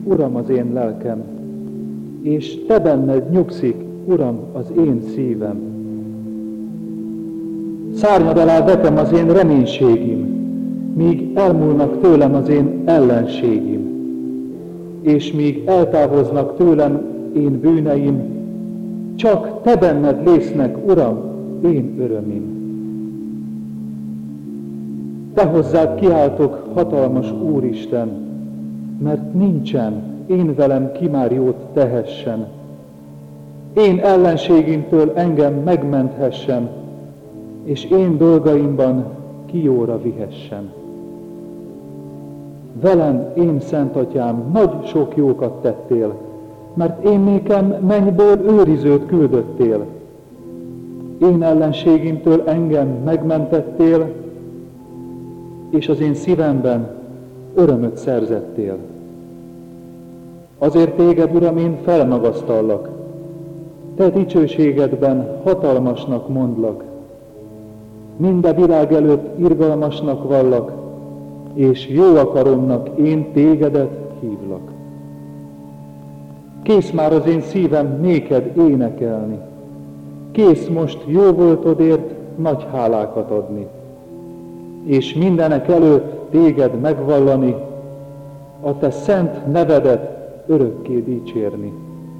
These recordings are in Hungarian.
Uram, az én lelkem, és Te benned nyugszik, Uram, az én szívem. Szárnyad alá vetem az én reménységim, míg elmúlnak tőlem az én ellenségim, és míg eltávoznak tőlem én bűneim, csak Te benned lésznek, Uram, én örömim. Te hozzád kiáltok, hatalmas Úristen, mert nincsen én velem ki már jót tehessen. Én ellenségimtől engem megmenthessen, és én dolgaimban ki jóra vihessen. Velem, én Szent Atyám, nagy sok jókat tettél, mert én nékem mennyből őrizőt küldöttél. Én ellenségimtől engem megmentettél, és az én szívemben örömöt szerzettél. Azért téged, Uram, én felmagasztallak, Te dicsőségedben hatalmasnak mondlak. Minden világ előtt irgalmasnak vallak, és jó akaromnak én tégedet hívlak. Kész már az én szívem néked énekelni, kész most jó voltodért nagy hálákat adni, és mindenek előtt téged megvallani, a te szent nevedet örökké dicsérni.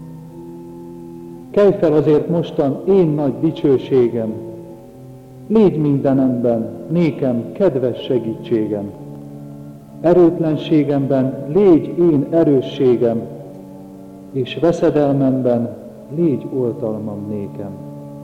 Kelj fel azért mostan én nagy dicsőségem, légy mindenemben nékem kedves segítségem. Erőtlenségemben légy én erősségem, és veszedelmemben légy oltalmam nékem.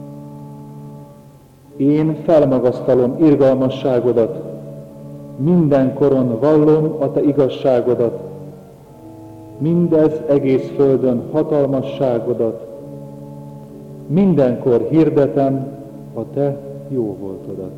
Én felmagasztalom irgalmasságodat, mindenkoron vallom a te igazságodat, mindez egész földön hatalmasságodat, mindenkor hirdetem a te jó voltodat.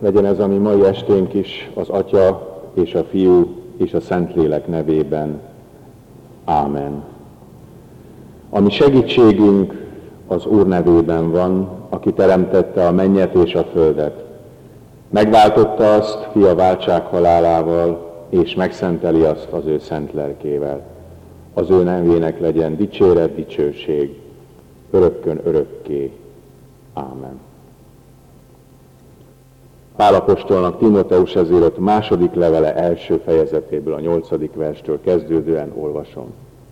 Legyen ez a mi mai esténk is az Atya és a Fiú és a Szentlélek nevében. Ámen. A mi segítségünk az Úr nevében van, aki teremtette a mennyet és a földet. Megváltotta azt fia váltsághalálával, és megszenteli azt az ő szent lelkével. Az ő nevének legyen dicséret, dicsőség, örökkön örökké. Ámen. Pál apostolnak Timóteushoz írott második levele első fejezetéből, a 8. verstől kezdődően olvasom.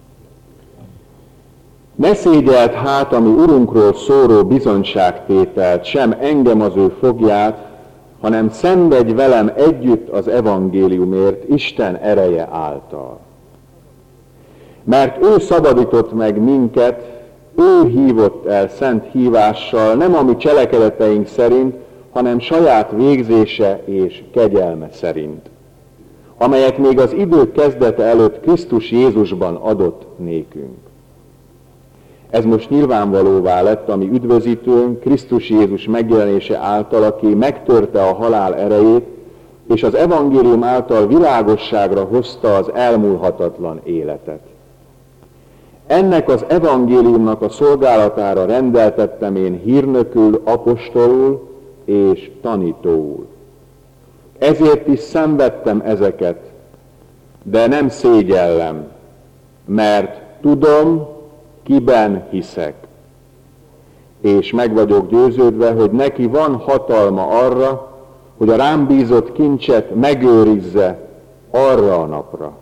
Ne szégyeld hát, ami Urunkról szóró bizonyságtételt, sem engem az ő fogját, hanem szenvedj velem együtt az evangéliumért Isten ereje által. Mert ő szabadított meg minket, ő hívott el szent hívással, nem a mi cselekedeteink szerint, hanem saját végzése és kegyelme szerint, amelyet még az idők kezdete előtt Krisztus Jézusban adott nékünk. Ez most nyilvánvalóvá lett, ami üdvözítőnk, Krisztus Jézus megjelenése által, aki megtörte a halál erejét, és az evangélium által világosságra hozta az elmúlhatatlan életet. Ennek az evangéliumnak a szolgálatára rendeltettem én hírnökül, apostolul és tanítóul. Ezért is szenvedtem ezeket, de nem szégyellem, mert tudom, kiben hiszek. És meg vagyok győződve, hogy neki van hatalma arra, hogy a rám bízott kincset megőrizze arra a napra.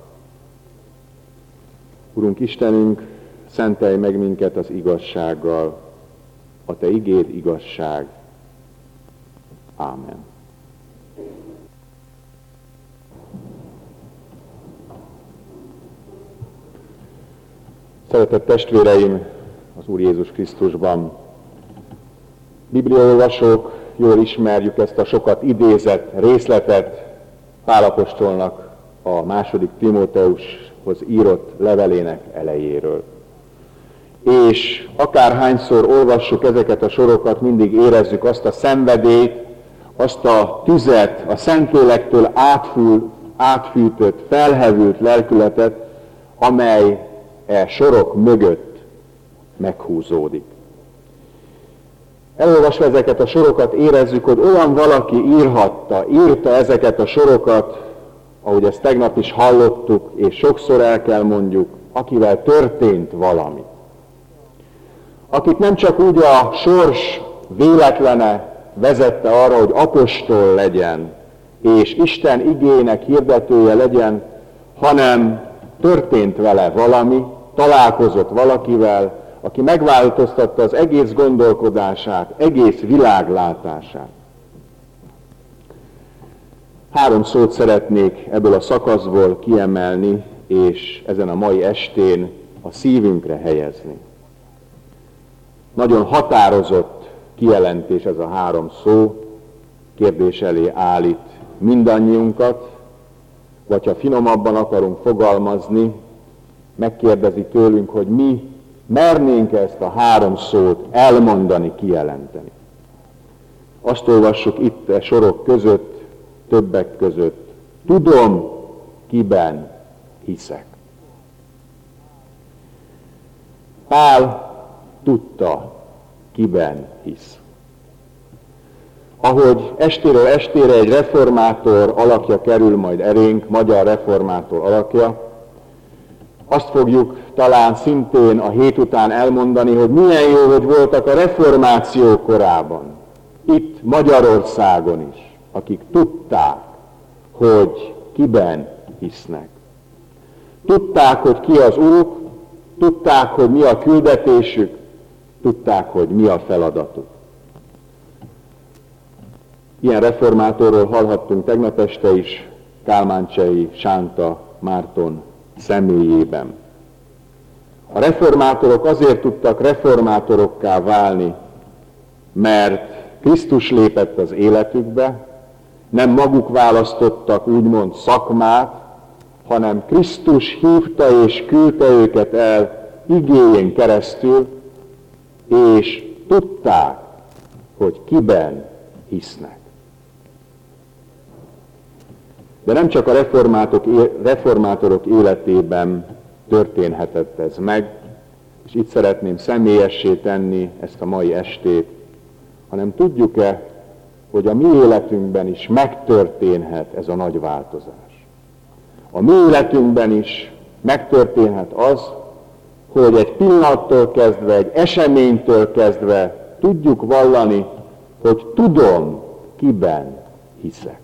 Urunk Istenünk, szentelj meg minket az igazsággal, a Te igéd igazság. Ámen. Szeretett testvéreim az Úr Jézus Krisztusban, bibliaolvasók, jól ismerjük ezt a sokat idézett részletet Pál apostolnak a második Timóteushoz írott levelének elejéről. És akárhányszor olvassuk ezeket a sorokat, mindig érezzük azt a szenvedélyt, azt a tüzet, a Szentlélektől átfűtött, felhevült lelkületet, amely sorok mögött meghúzódik. Elolvasva ezeket a sorokat érezzük, hogy olyan valaki írta ezeket a sorokat, ahogy ezt tegnap is hallottuk, és sokszor el kell mondjuk, akivel történt valami. Akit nem csak úgy a sors véletlene vezette arra, hogy apostol legyen, és Isten igének hirdetője legyen, hanem történt vele valami, találkozott valakivel, aki megváltoztatta az egész gondolkodását, egész világlátását. 3 szót szeretnék ebből a szakaszból kiemelni, és ezen a mai estén a szívünkre helyezni. Nagyon határozott kijelentés ez a 3 szó, kérdés elé állít mindannyiunkat, vagy ha finomabban akarunk fogalmazni, megkérdezi tőlünk, hogy mi mernénk ezt a 3 szót elmondani, kijelenteni. Azt olvassuk itt a sorok között, többek között, tudom, kiben hiszek. Pál tudta, kiben hisz. Ahogy estéről estére egy reformátor alakja kerül majd elénk, magyar reformátor alakja, azt fogjuk talán szintén a hét után elmondani, hogy milyen jó, hogy voltak a reformáció korában, itt Magyarországon is, akik tudták, hogy kiben hisznek. Tudták, hogy ki az Úruk, tudták, hogy mi a küldetésük, tudták, hogy mi a feladatuk. Ilyen reformátorról hallhattunk tegnap este is, Kálmáncsei Sánta Márton személyében. A reformátorok azért tudtak reformátorokká válni, mert Krisztus lépett az életükbe, nem maguk választottak úgymond szakmát, hanem Krisztus hívta és küldte őket el igéjén keresztül, és tudták, hogy kiben hisznek. De nem csak a reformátorok életében történhetett ez meg, és itt szeretném személyessé tenni ezt a mai estét, hanem tudjuk-e, hogy a mi életünkben is megtörténhet ez a nagy változás. A mi életünkben is megtörténhet az, hogy egy pillanattól kezdve, egy eseménytől kezdve tudjuk vallani, hogy tudom, kiben hiszek.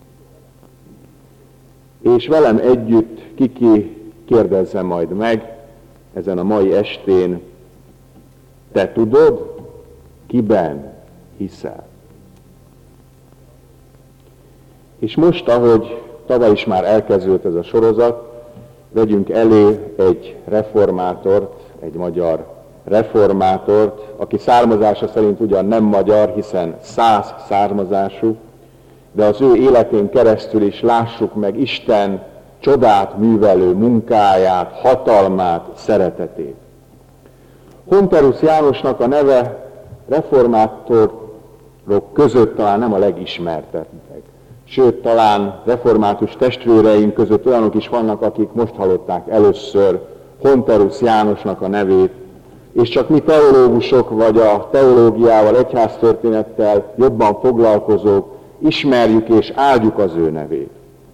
És velem együtt ki kérdezze majd meg ezen a mai estén, te tudod, kiben hiszel? És most, ahogy tavaly is már elkezdődött ez a sorozat, vegyünk elé egy reformátort, egy magyar reformátort, aki származása szerint ugyan nem magyar, hiszen szász származású, de az ő életén keresztül is lássuk meg Isten csodát művelő munkáját, hatalmát, szeretetét. Honterus Jánosnak a neve reformátorok között talán nem a legismertebb. Sőt, talán református testvéreink között olyanok is vannak, akik most hallották először Honterus Jánosnak a nevét, és csak mi teológusok vagy a teológiával, egyháztörténettel jobban foglalkozók ismerjük és áldjuk az ő nevét.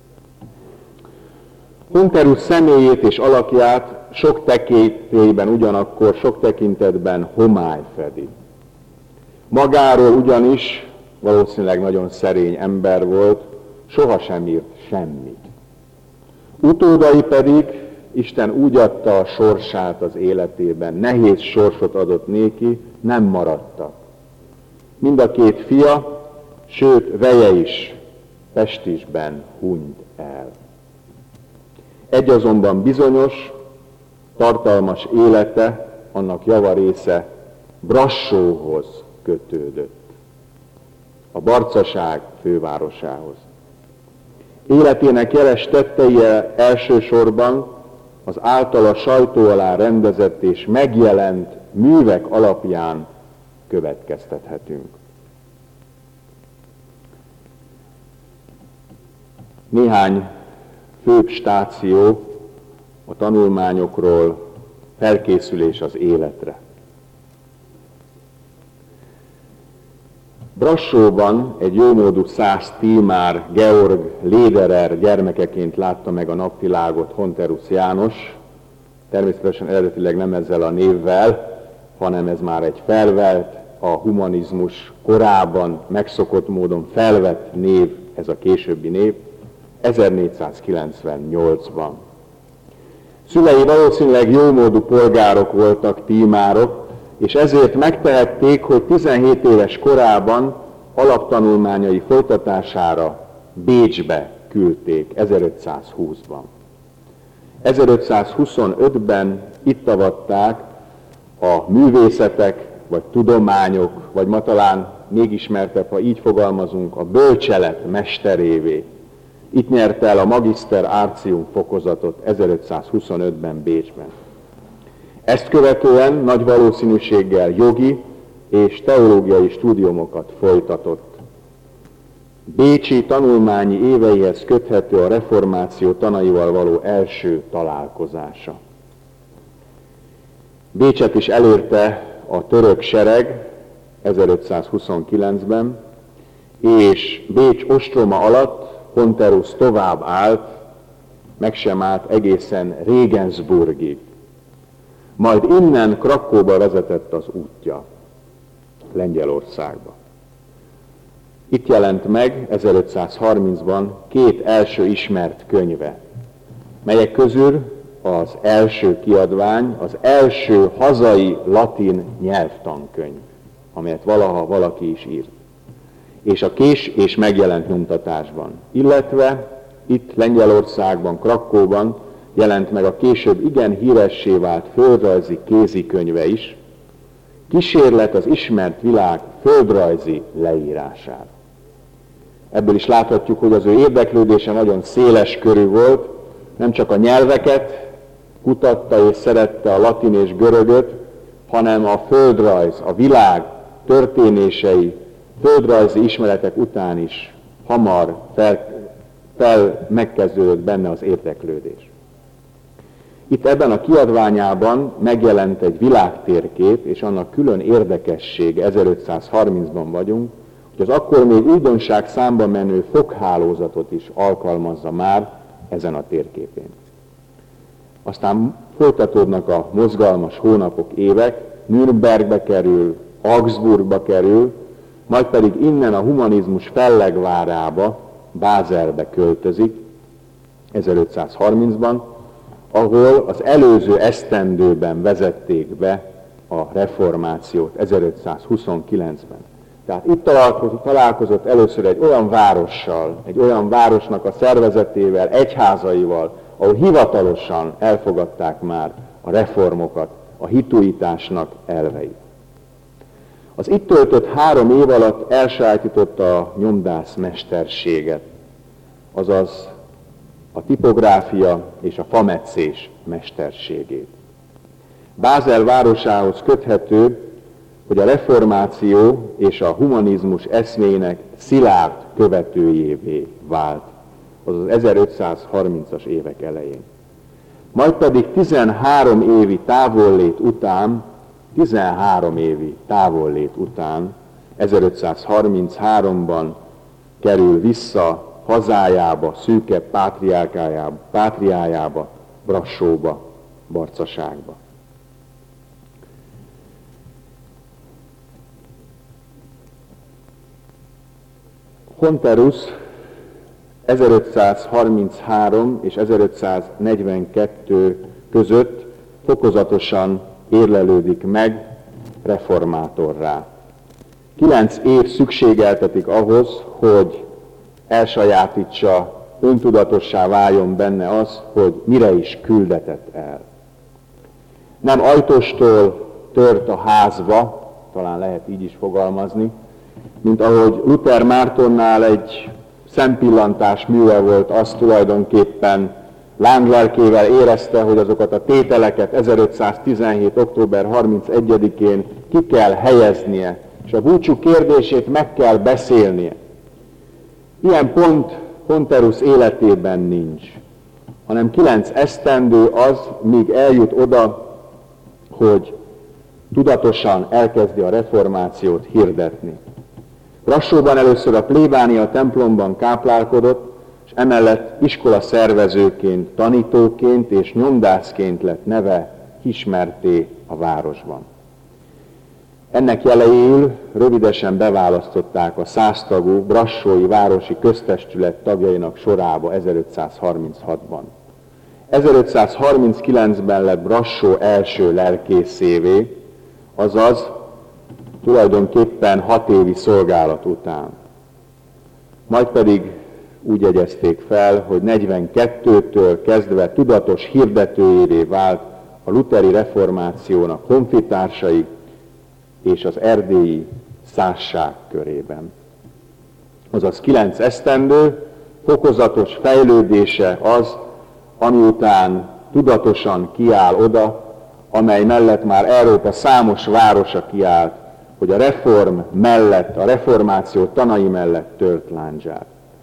Honterus személyét és alakját sok tekintetben ugyanakkor, sok tekintetben homály fedi. Magáról ugyanis valószínűleg nagyon szerény ember volt, sohasem írt semmit. Utódai pedig Isten úgy adta a sorsát az életében, nehéz sorsot adott néki, nem maradtak. Mind a két fia, sőt veje is Pestisben hunyt el. Egy azonban bizonyos, tartalmas élete, annak javarésze Brassóhoz kötődött, a Barcaság fővárosához. Életének jeles tettei elsősorban az általa sajtó alá rendezett és megjelent művek alapján következtethetünk. Néhány főbb stáció a tanulmányokról, felkészülés az életre. Brassóban egy jómódú szász Tímár Georg Lederer gyermekeként látta meg a napvilágot Honterus János, természetesen eredetileg nem ezzel a névvel, hanem ez már egy felvelt, a humanizmus korában megszokott módon felvett név, ez a későbbi név, 1498-ban. Szülei valószínűleg jómódú polgárok voltak, Tímárok, és ezért megtehették, hogy 17 éves korában alaptanulmányai folytatására Bécsbe küldték 1520-ban. 1525-ben itt avatták a művészetek, vagy tudományok, vagy ma talán még ismertebb, ha így fogalmazunk, a bölcselet mesterévé. Itt nyerte el a Magister Artium fokozatot 1525-ben Bécsben. Ezt követően nagy valószínűséggel jogi és teológiai stúdiumokat folytatott. Bécsi tanulmányi éveihez köthető a reformáció tanaival való első találkozása. Bécset is elérte a török sereg 1529-ben, és Bécs ostroma alatt Honterus tovább állt, meg sem állt egészen Regensburgig. Majd innen Krakóba vezetett az útja, Lengyelországba. Itt jelent meg 1530-ban 2 első ismert könyve, melyek közül az első kiadvány, az első hazai latin nyelvtankönyv, amelyet valaha valaki is írt, és a kés és megjelent nyomtatásban, illetve itt Lengyelországban, Krakóban jelent meg a később igen híressé vált földrajzi kézikönyve is, Kísérlet az ismert világ földrajzi leírására. Ebből is láthatjuk, hogy az ő érdeklődése nagyon széles körű volt, nem csak a nyelveket kutatta és szerette a latin és görögöt, hanem a földrajz, a világ történései, földrajzi ismeretek után is hamar megkezdődött benne az érdeklődés. Itt ebben a kiadványában megjelent egy világtérkép, és annak külön érdekessége, 1530-ban vagyunk, hogy az akkor még újdonság számba menő foghálózatot is alkalmazza már ezen a térképén. Aztán folytatódnak a mozgalmas hónapok, évek, Nürnbergbe kerül, Augsburgba kerül, majd pedig innen a humanizmus fellegvárába, Bázelbe költözik 1530-ban, ahol az előző esztendőben vezették be a reformációt 1529-ben. Tehát itt találkozott először egy olyan várossal, egy olyan városnak a szervezetével, egyházaival, ahol hivatalosan elfogadták már a reformokat, a hituitásnak elveit. Az itt töltött 3 év alatt elsajátította a nyomdász mesterséget, azaz a tipográfia és a fametszés mesterségét. Bázel városához köthető, hogy a reformáció és a humanizmus eszmének szilárd követőjévé vált, azaz 1530-as évek elején. Majd pedig 13 évi távollét után, 1533-ban kerül vissza hazájába, szűkebb pátriájába, Brassóba, Barcaságba. Honterus 1533 és 1542 között fokozatosan érlelődik meg reformátorrá. 9 év szükségeltetik ahhoz, hogy elsajátítsa, öntudatossá váljon benne az, hogy mire is küldetett el. Nem ajtóstól tört a házba, talán lehet így is fogalmazni, mint ahogy Luther Mártonnál egy szempillantás műve volt, az tulajdonképpen lánglelkével érezte, hogy azokat a tételeket 1517. október 31-én ki kell helyeznie, és a búcsú kérdését meg kell beszélnie. Ilyen pont Honterus életében nincs, hanem 9 esztendő az, míg eljut oda, hogy tudatosan elkezdi a reformációt hirdetni. Brassóban először a plébánia templomban káplálkodott, és emellett iskola szervezőként, tanítóként és nyomdászként lett neve ismertté a városban. Ennek jeleiül rövidesen beválasztották a 100 tagú brassói városi köztestület tagjainak sorába 1536-ban. 1539-ben lett Brassó első lelkészévé, azaz tulajdonképpen 6 évi szolgálat után. Majd pedig úgy jegyezték fel, hogy 42-től kezdve tudatos hirdetőjévé vált a lutheri reformációnak honfitársai és az erdélyi százság körében. Azaz 9 esztendő fokozatos fejlődése az, ami után tudatosan kiáll oda, amely mellett már Európa számos városa kiállt, hogy a reform mellett, a reformáció tanai mellett tört lándzsát.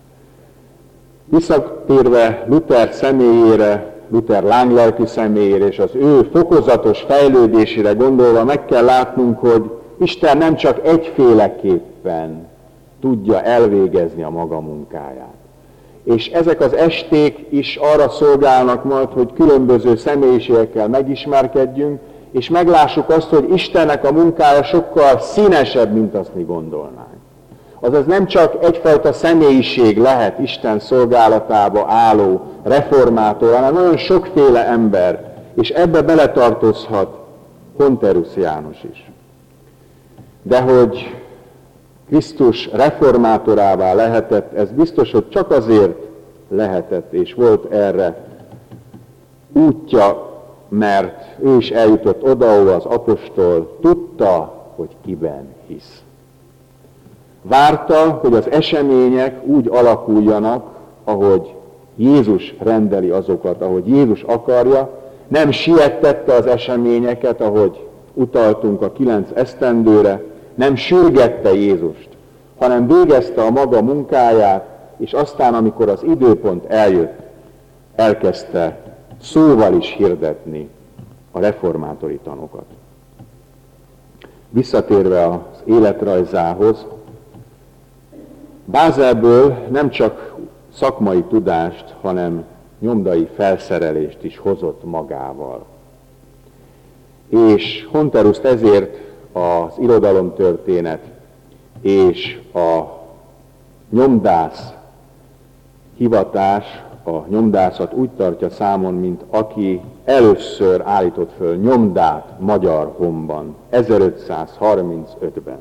Visszatérve Luther személyére, Luther lánglelkű személyére és az ő fokozatos fejlődésére gondolva meg kell látnunk, hogy Isten nem csak egyféleképpen tudja elvégezni a maga munkáját. És ezek az esték is arra szolgálnak majd, hogy különböző személyiségekkel megismerkedjünk, és meglássuk azt, hogy Istennek a munkája sokkal színesebb, mint azt mi gondolnánk. Azaz nem csak egyfajta személyiség lehet Isten szolgálatába álló reformátor, hanem nagyon sokféle ember, és ebbe beletartozhat Honterus János is. De hogy Krisztus reformátorává lehetett, ez biztos, hogy csak azért lehetett, és volt erre útja, mert ő is eljutott oda, ahol az apostol tudta, hogy kiben hisz. Várta, hogy az események úgy alakuljanak, ahogy Jézus rendeli azokat, ahogy Jézus akarja, nem siettette az eseményeket, ahogy utaltunk a 9 esztendőre, nem sürgette Jézust, hanem végezte a maga munkáját, és aztán, amikor az időpont eljött, elkezdte szóval is hirdetni a reformátori tanokat. Visszatérve az életrajzához, Bázelből nem csak szakmai tudást, hanem nyomdai felszerelést is hozott magával. És Honteruszt ezért az irodalomtörténet és a nyomdász hivatás, a nyomdászat úgy tartja számon, mint aki először állított föl nyomdát Magyarhomban, 1535-ben.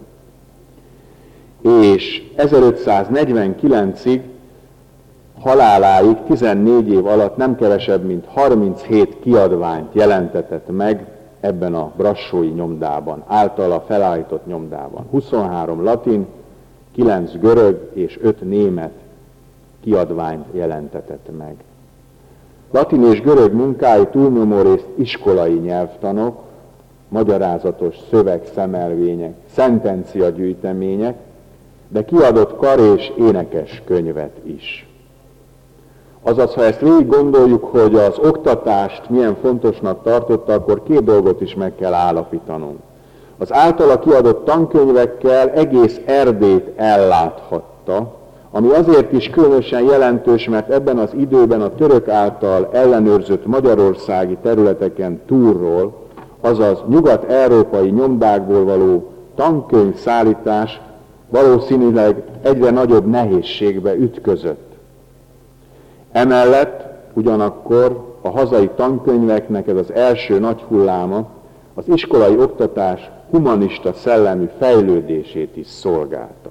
És 1549-ig haláláig 14 év alatt nem kevesebb, mint 37 kiadványt jelentetett meg ebben a brassói nyomdában, általa felállított nyomdában. 23 latin, 9 görög és 5 német kiadványt jelentetett meg. Latin és görög munkái túlnyomórészt iskolai nyelvtanok, magyarázatos szövegszemelvények, szentenciagyűjtemények, de kiadott kar- és énekes könyvet is. Azaz, ha ezt végig gondoljuk, hogy az oktatást milyen fontosnak tartotta, akkor két dolgot is meg kell állapítanunk. Az általa kiadott tankönyvekkel egész Erdélyt elláthatta, ami azért is különösen jelentős, mert ebben az időben a török által ellenőrzött magyarországi területeken túlról, azaz nyugat-európai nyomdákból való tankönyvszállítás valószínűleg egyre nagyobb nehézségbe ütközött. Emellett ugyanakkor a hazai tankönyveknek ez az első nagy hulláma az iskolai oktatás humanista szellemű fejlődését is szolgálta.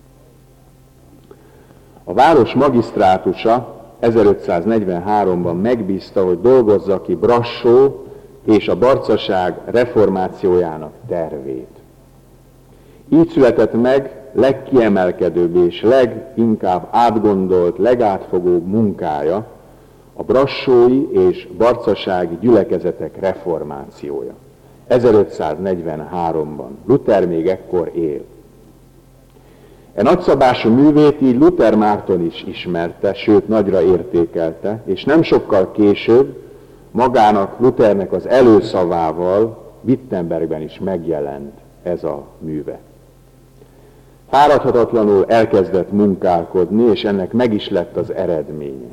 A város magisztrátusa 1543-ban megbízta, hogy dolgozza ki Brassó és a barcaság reformációjának tervét. Így született meg legkiemelkedőbb és leginkább átgondolt, legátfogóbb munkája, a brassói és barcasági gyülekezetek reformációja. 1543-ban. Luther még ekkor él. E nagyszabású művét így Luther Márton is ismerte, sőt nagyra értékelte, és nem sokkal később magának, Luthernek az előszavával Wittenbergben is megjelent ez a műve. Fáradhatatlanul elkezdett munkálkodni, és ennek meg is lett az eredménye.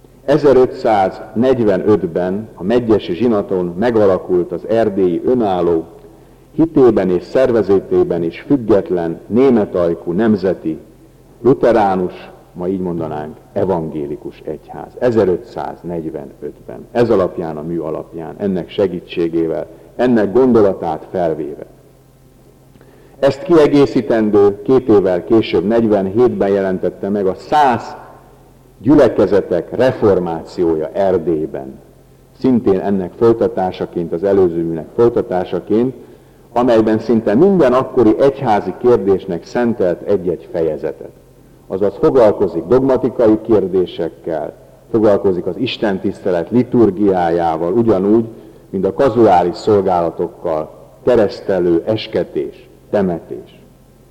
1545-ben a Medgyesi zsinaton megalakult az erdélyi önálló, hitében és szervezetében is független németajkú nemzeti, luteránus, ma így mondanánk, evangélikus egyház. 1545-ben. Ez alapján, a mű alapján, ennek segítségével, ennek gondolatát felvéve. Ezt kiegészítendő 2 évvel később, 47-ben jelentette meg a 100 gyülekezetek reformációja Erdélyben. Szintén ennek folytatásaként, az előző műnek folytatásaként, amelyben szinte minden akkori egyházi kérdésnek szentelt egy-egy fejezetet. Azaz foglalkozik dogmatikai kérdésekkel, foglalkozik az istentisztelet liturgiájával, ugyanúgy, mint a kazuláris szolgálatokkal, keresztelő, esketés, temetés.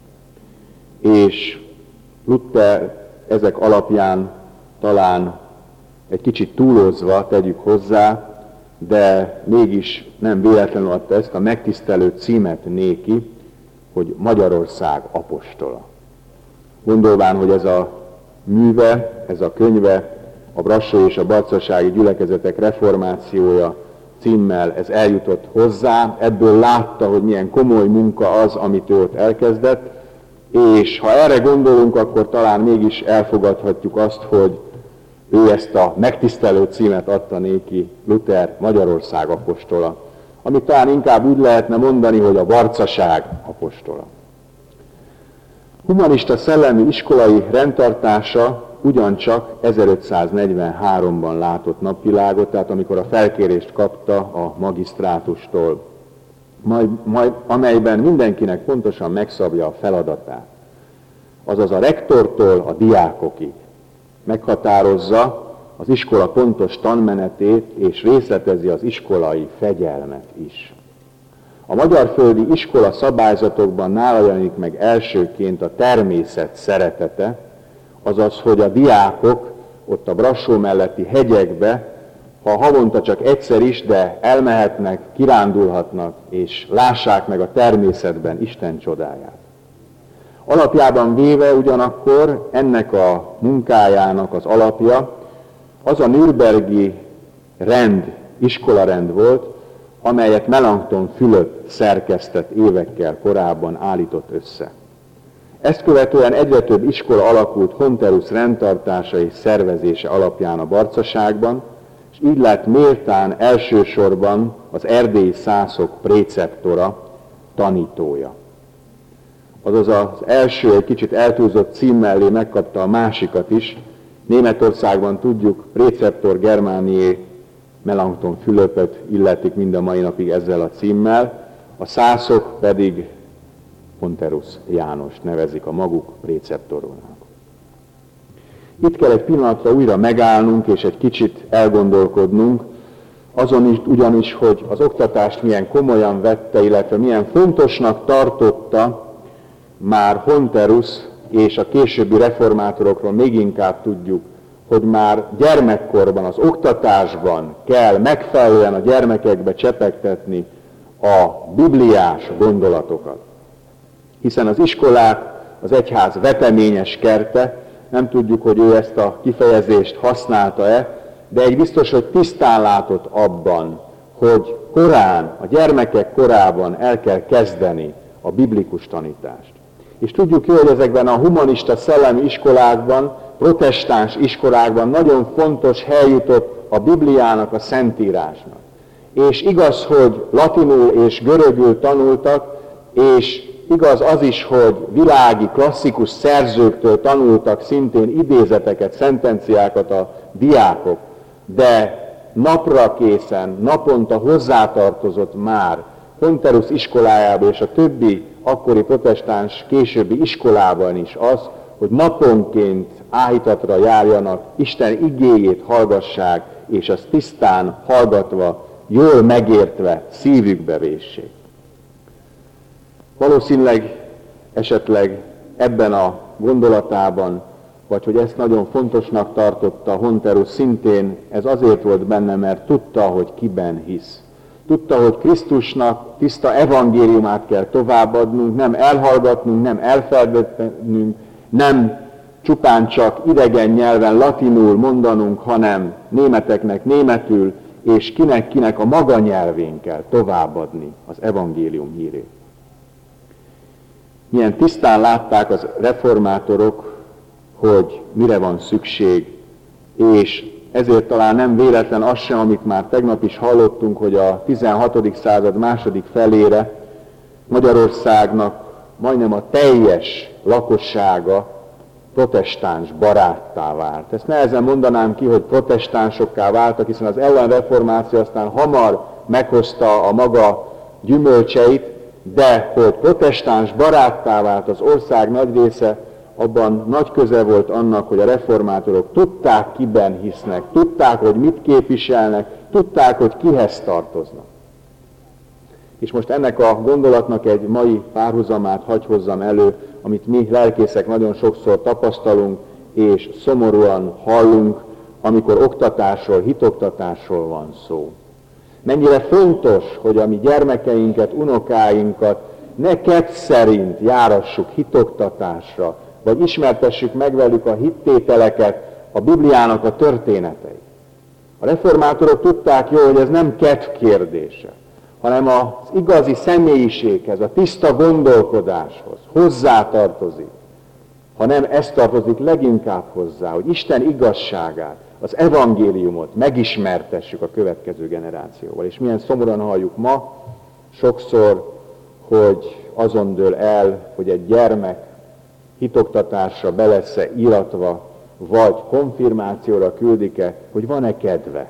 És Luther ezek alapján talán egy kicsit túlozva tegyük hozzá, de mégis nem véletlenül adta ezt a megtisztelő címet néki, hogy Magyarország apostola. Gondolván, hogy ez a műve, ez a könyve, a brassói és a barcasági gyülekezetek reformációja címmel ez eljutott hozzá, ebből látta, hogy milyen komoly munka az, amit ő ott elkezdett, és ha erre gondolunk, akkor talán mégis elfogadhatjuk azt, hogy ő ezt a megtisztelő címet adta néki, Luther Magyarország apostola, amit talán inkább úgy lehetne mondani, hogy a barcaság apostola. Humanista szellemi iskolai rendtartása ugyancsak 1543-ban látott napvilágot, tehát amikor a felkérést kapta a magisztrátustól, amelyben mindenkinek pontosan megszabja a feladatát. Azaz a rektortól a diákokig meghatározza az iskola pontos tanmenetét, és részletezi az iskolai fegyelmet is. A magyarföldi iskola szabályzatokban nála jelenik meg elsőként a természet szeretete, Azaz, hogy a diákok ott a Brassó melletti hegyekbe, ha havonta csak egyszer is, de elmehetnek, kirándulhatnak, és lássák meg a természetben Isten csodáját. Alapjában véve ugyanakkor ennek a munkájának az alapja az a nürnbergi rend, iskolarend volt, amelyet Melanchthon Fülöp szerkesztett évekkel korábban állított össze. Ezt követően egyre több iskola alakult Honterus rendtartása és szervezése alapján a Barcaságban, és így lett méltán elsősorban az erdélyi szászok préceptora, tanítója. Azaz az első egy kicsit eltúlzott cím mellé megkapta a másikat is. Németországban tudjuk, préceptor Germánié Melanchthon Fülöpöt illetik mind a mai napig ezzel a címmel, a szászok pedig Honterus Jánost nevezik a maguk préceptorónak. Itt kell egy pillanatra újra megállnunk és egy kicsit elgondolkodnunk, azon is ugyanis, hogy az oktatást milyen komolyan vette, illetve milyen fontosnak tartotta már Honterus, és a későbbi reformátorokról még inkább tudjuk, hogy már gyermekkorban, az oktatásban kell megfelelően a gyermekekbe csepegtetni a bibliás gondolatokat. Hiszen az iskolák az egyház veteményes kerte, nem tudjuk, hogy ő ezt a kifejezést használta-e, de egy biztos, hogy tisztán látott abban, hogy korán, a gyermekek korában el kell kezdeni a biblikus tanítást. És tudjuk jó, hogy ezekben a humanista szellemi iskolákban, protestáns iskolákban nagyon fontos hely jutott a Bibliának, a Szentírásnak. És igaz, hogy latinul és görögül tanultak, és igaz az is, hogy világi, klasszikus szerzőktől tanultak szintén idézeteket, szentenciákat a diákok, de napra készen, naponta hozzátartozott már Honterus iskolájába és a többi akkori protestáns későbbi iskolában is az, hogy naponként áhítatra járjanak, Isten igéjét hallgassák, és azt tisztán hallgatva, jól megértve szívükbe véssék. Valószínűleg esetleg ebben a gondolatában, vagy hogy ezt nagyon fontosnak tartotta Honterus szintén, ez azért volt benne, mert tudta, hogy kiben hisz. Tudta, hogy Krisztusnak tiszta evangéliumát kell továbbadnunk, nem elhallgatnunk, nem elfelejtenünk, nem csupán csak idegen nyelven latinul mondanunk, hanem németeknek németül, és kinek a maga nyelvén kell továbbadni az evangélium hírét. Milyen tisztán látták az reformátorok, hogy mire van szükség, és ezért talán nem véletlen az sem, amit már tegnap is hallottunk, hogy a 16. század második felére Magyarországnak majdnem a teljes lakossága protestáns baráttá vált. Ezt nehezen mondanám ki, hogy protestánsokká váltak, hiszen az ellenreformáció aztán hamar meghozta a maga gyümölcseit, de hogy protestáns baráttá vált az ország nagy része, abban nagy köze volt annak, hogy a reformátorok tudták, kiben hisznek, tudták, hogy mit képviselnek, tudták, hogy kihez tartoznak. És most ennek a gondolatnak egy mai párhuzamát hadd hozzam elő, amit mi lelkészek nagyon sokszor tapasztalunk, és szomorúan hallunk, amikor oktatásról, hitoktatásról van szó. Mennyire fontos, hogy a mi gyermekeinket, unokáinkat ne kett szerint járassuk hitoktatásra, vagy ismertessük meg velük a hittételeket, a Bibliának a történeteit. A reformátorok tudták jól, hogy ez nem kedv kérdése, hanem az igazi személyiséghez, a tiszta gondolkodáshoz hozzátartozik. Ha nem ez tartozik leginkább hozzá, hogy Isten igazságát, az evangéliumot megismertessük a következő generációval. És milyen szomorúan halljuk ma sokszor, hogy azon dől el, hogy egy gyermek hitoktatásra be lesz-e íratva, vagy konfirmációra küldik-e, hogy van-e kedve,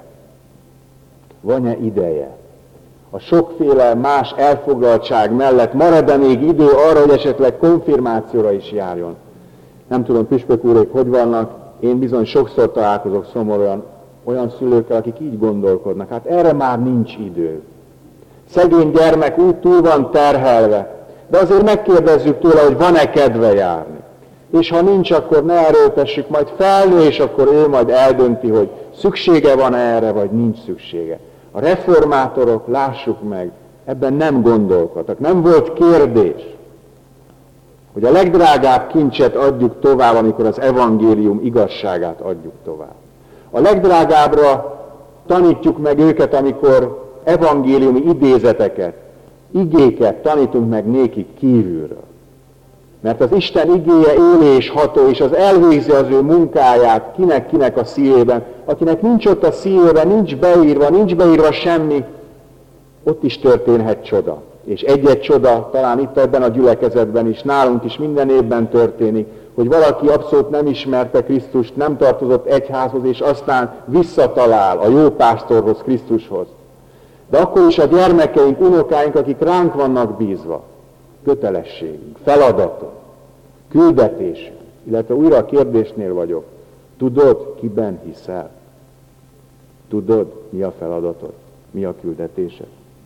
van-e ideje. A sokféle más elfoglaltság mellett marad-e még idő arra, hogy esetleg konfirmációra is járjon. Nem tudom, püspök úrék, hogy vannak, én bizony sokszor találkozok szomorúan olyan szülőkkel, akik így gondolkodnak. Hát erre már nincs idő. Szegény gyermek úgy túl van terhelve, de azért megkérdezzük tőle, hogy van-e kedve járni. és ha nincs, akkor ne erőltessük, majd felnő, és akkor ő majd eldönti, hogy szüksége van erre, vagy nincs szüksége. A reformátorok, lássuk meg, ebben nem gondolkodtak, nem volt kérdés, hogy a legdrágább kincset adjuk tovább, amikor az evangélium igazságát adjuk tovább. A legdrágábbra tanítjuk meg őket, amikor evangéliumi idézeteket, igéket tanítunk meg nékik kívülről. Mert az Isten igéje élő és ható, és az elvégzi az ő munkáját kinek a szívében. Akinek nincs ott a szívében, nincs beírva semmi, ott is történhet csoda. És egy-egy csoda, talán itt ebben a gyülekezetben is, nálunk is minden évben történik, hogy valaki abszolút nem ismerte Krisztust, nem tartozott egyházhoz, és aztán visszatalál a jó pásztorhoz, Krisztushoz. De akkor is a gyermekeink, unokáink, akik ránk vannak bízva, kötelességünk, feladatunk, küldetésünk, illetve újra a kérdésnél vagyok, tudod, kiben hiszel? Tudod, mi a feladatod? Mi a küldetésed?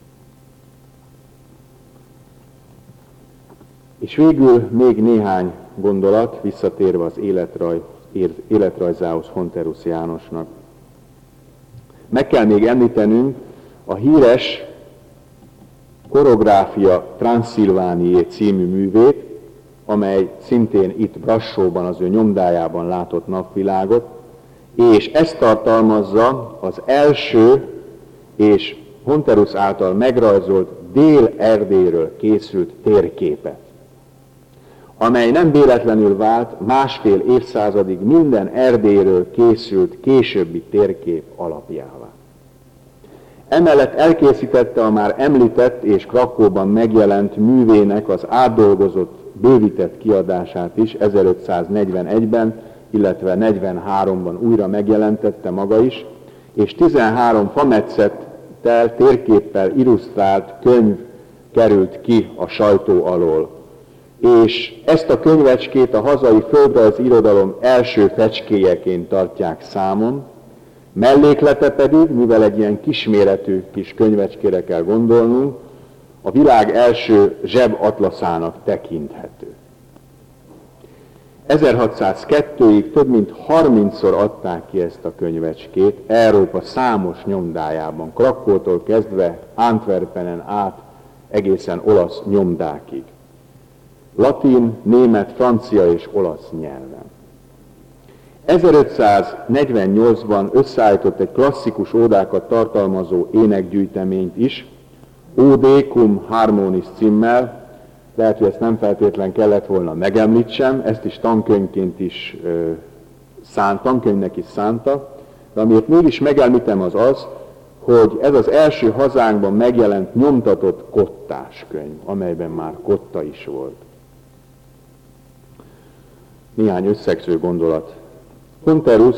És végül még néhány gondolat, visszatérve az életrajzához Honterus Jánosnak. Meg kell még említenünk a híres Chorografia Transilvaniae című művét, amely szintén itt Brassóban, az ő nyomdájában látott napvilágot, és ezt tartalmazza az első és Honterus által megrajzolt Dél-Erdélyről készült térképet, amely nem véletlenül vált másfél évszázadig minden Erdélyről készült későbbi térkép alapjává. Emellett elkészítette a már említett és Krakóban megjelent művének az átdolgozott, bővített kiadását is 1541-ben, illetve 43-ban újra megjelentette maga is, és 13 fametszettel, térképpel illusztrált könyv került ki a sajtó alól. És ezt a könyvecskét a hazai földrajzi irodalom első fecskéjeként tartják számon, melléklete pedig, mivel egy ilyen kisméretű kis könyvecskére kell gondolnunk, a világ első zsebatlaszának tekinthető. 1602-ig több mint 30-szor adták ki ezt a könyvecskét Európa számos nyomdájában, Krakótól kezdve Antwerpenen át egészen olasz nyomdákig. Latin, német, francia és olasz nyelven. 1548-ban összeállított egy klasszikus ódákat tartalmazó énekgyűjteményt is, Ode cum Harmonis címmel, lehet, hogy ezt nem feltétlen kellett volna megemlítsem, ezt is tankönyvként is tankönyvnek is szánta, de amiért mégis megemlítem az, hogy ez az első hazánkban megjelent nyomtatott kottás könyv, amelyben már kotta is volt. Néhány összegző gondolat. Honterus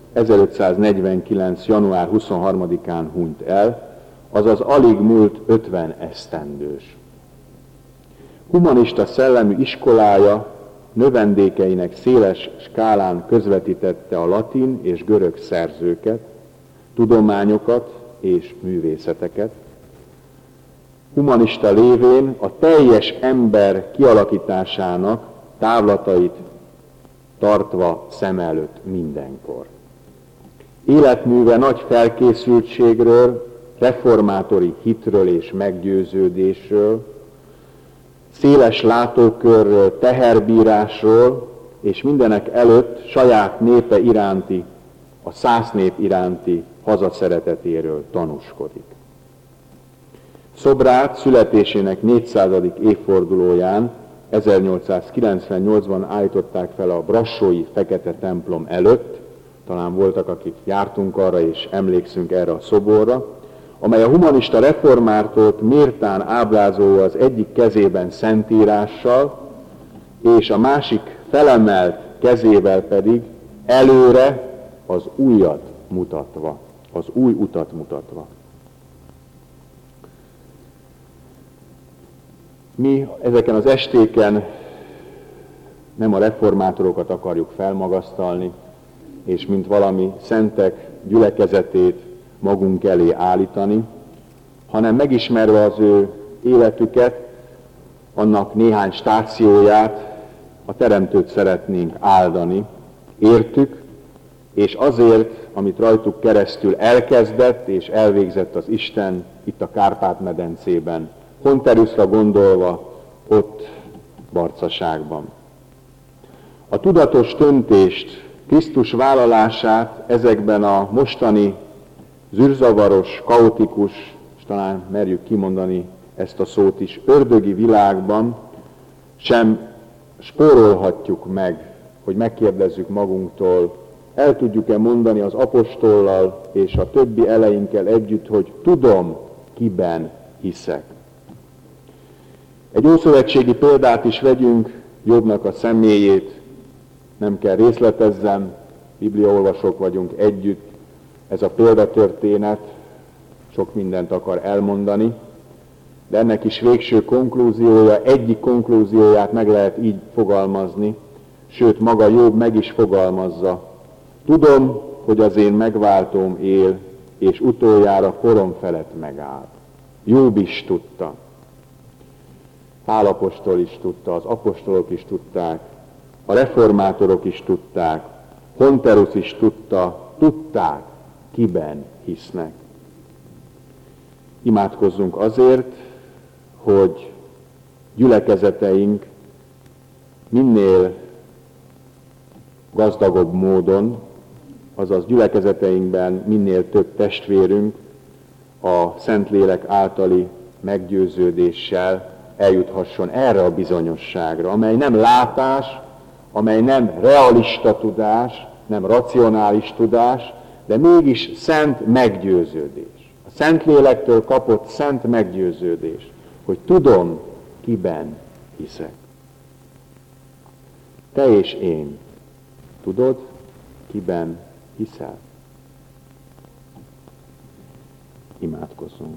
1549. január 23-án hunyt el, azaz alig múlt 50 esztendős. Humanista szellemű iskolája növendékeinek széles skálán közvetítette a latin és görög szerzőket, tudományokat és művészeteket. Humanista lévén a teljes ember kialakításának távlatait tartva szem előtt mindenkor. Életműve nagy felkészültségről, reformátori hitről és meggyőződésről, széles látókörről, teherbírásról, és mindenek előtt saját népe iránti, a szász nép iránti hazaszeretetéről tanúskodik. Szobrát születésének 400. évfordulóján 1898-ban állították fel a brassói Fekete templom előtt, talán voltak, akik jártunk arra és emlékszünk erre a szoborra, amely a humanista reformátort méltán ábrázolja az egyik kezében szentírással, és a másik felemelt kezével pedig előre az újat mutatva, az új utat mutatva. Mi ezeken az estéken nem a reformátorokat akarjuk felmagasztalni, és mint valami szentek gyülekezetét magunk elé állítani, hanem megismerve az ő életüket, annak néhány stációját, a Teremtőt szeretnénk áldani, értük, és azért, amit rajtuk keresztül elkezdett és elvégzett az Isten itt a Kárpát-medencében, Honterusra gondolva, ott Barcaságban. A tudatos döntést, Krisztus vállalását ezekben a mostani zűrzavaros, kaotikus, és talán merjük kimondani ezt a szót is, ördögi világban sem spórolhatjuk meg, hogy megkérdezzük magunktól, el tudjuk-e mondani az apostollal és a többi eleinkkel együtt, hogy tudom, kiben hiszek. Egy ószövetségi példát is vegyünk, Jobbnak a személyét, nem kell részletezzem, bibliaolvasók vagyunk együtt, ez a példatörténet sok mindent akar elmondani, de ennek is végső konklúziója, egyik konklúzióját meg lehet így fogalmazni, sőt maga Jobb meg is fogalmazza. Tudom, hogy az én megváltóm él, és utoljára korom felett megáll. Jobb is tudta. Pál apostol is tudta, az apostolok is tudták, a reformátorok is tudták, Honterus is tudták, kiben hisznek. Imádkozzunk azért, hogy gyülekezeteink minél gazdagabb módon, azaz gyülekezeteinkben minél több testvérünk a Szentlélek általi meggyőződéssel eljuthasson erre a bizonyosságra, amely nem látás, amely nem realista tudás, nem racionális tudás, de mégis szent meggyőződés. A Szentlélektől kapott szent meggyőződés, hogy tudom, kiben hiszek. Te és én tudod, kiben hiszel? Imádkozzunk.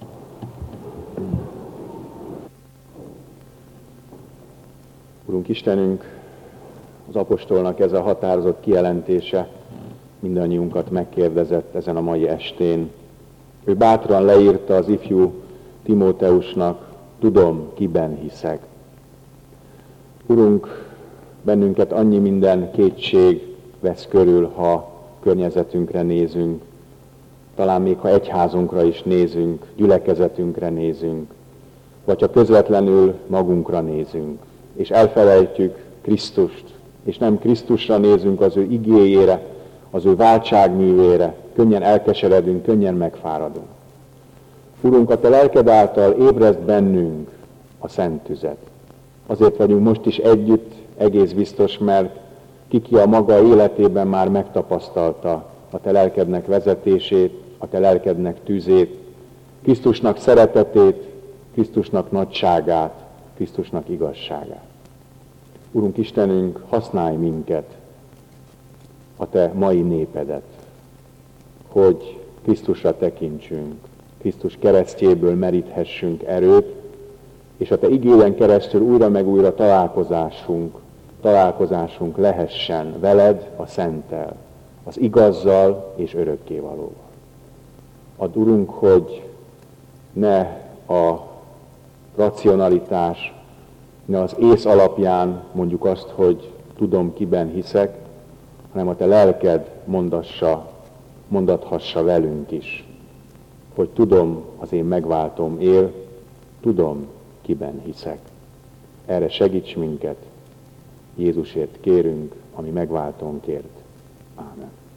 Urunk Istenünk, az apostolnak ez a határozott kijelentése mindannyiunkat megkérdezett ezen a mai estén. Ő bátran leírta az ifjú Timóteusnak, tudom, kiben hiszek. Urunk, bennünket annyi minden kétség vesz körül, ha környezetünkre nézünk, talán még ha egyházunkra is nézünk, gyülekezetünkre nézünk, vagy ha közvetlenül magunkra nézünk, és elfelejtjük Krisztust, és nem Krisztusra nézünk, az ő igéjére, az ő váltságművére, könnyen elkeseredünk, könnyen megfáradunk. Urunk, a Te lelked által ébreszt bennünk a szent tüzet. Azért vagyunk most is együtt, egész biztos, mert ki a maga életében már megtapasztalta a Te lelkednek vezetését, a Te lelkednek tűzét, Krisztusnak szeretetét, Krisztusnak nagyságát, Krisztusnak igazságát. Urunk Istenünk, használj minket, a Te mai népedet, hogy Krisztusra tekintsünk, Krisztus keresztjéből meríthessünk erőt, és a Te igéden keresztül újra meg újra találkozásunk lehessen veled, a Szenttel, az igazzal és örökkévalóval. Add, Urunk, hogy ne a racionalitás, ne az ész alapján mondjuk azt, hogy tudom, kiben hiszek, hanem a Te lelked mondathassa velünk is, hogy tudom, az én megváltóm él, tudom, kiben hiszek. Erre segíts minket, Jézusért kérünk, ami megváltónkért. Ámen.